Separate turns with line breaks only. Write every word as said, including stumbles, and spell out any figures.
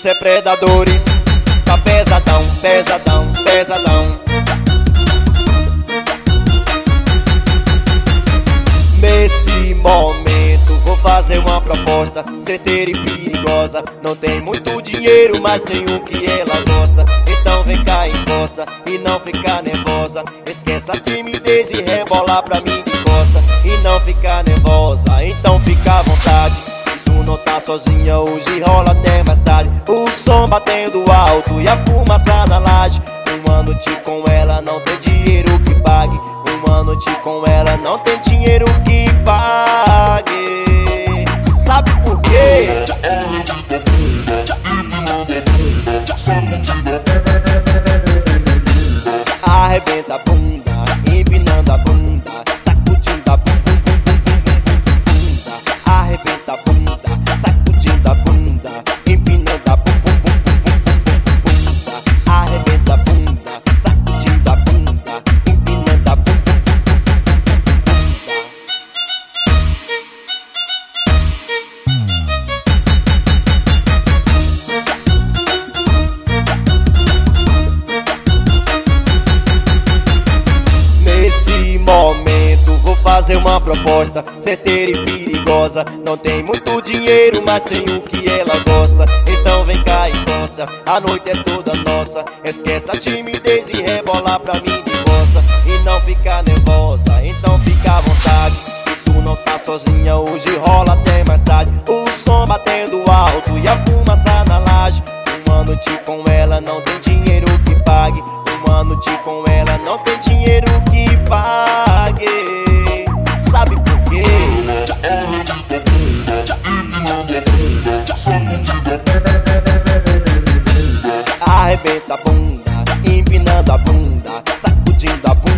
é predadores. Tá pesadão, pesadão, pesadão. Nesse momento vou fazer uma proposta certeira e perigosa. Não tem muito dinheiro, mas tem o que ela gosta. Então vem cá, encosta e não fica nervosa. Esqueça a timidez e rebola pra mim de costa. E não fica nervosa, então fica à vontade. Tu não tá sozinha hoje, rola até mais tarde. O som batendo alto e a fumaça na laje. Uma noite com ela não tem dinheiro que pague. Uma noite com ela não tem dinheiro que pague. Sabe por quê? Arrebenta a bunda, empinando a bunda, sacudindo a bunda, bunda. Arrebenta a bunda, sacudindo a bunda, empinando a bunda, bunda. Arrebenta a bunda, sacudindo a bunda, empinando a bunda, bunda. Nesse momento vou fazer uma proposta certeira e perigosa. Não tem muito dinheiro, mas tem o que ela gosta. Então vem cá e coça, a noite é toda nossa. Esquece a timidez e rebola pra mim de coça. E não fica nervosa, então fica à vontade. Se tu não tá sozinha hoje, rola até mais tarde. O som batendo alto e a fumaça na laje. Uma noite com ela não tem dinheiro que pague. Uma noite com ela não tem dinheiro que pague. Sabe por quê? Arrebenta a bunda, empinando a bunda, sacudindo a bunda.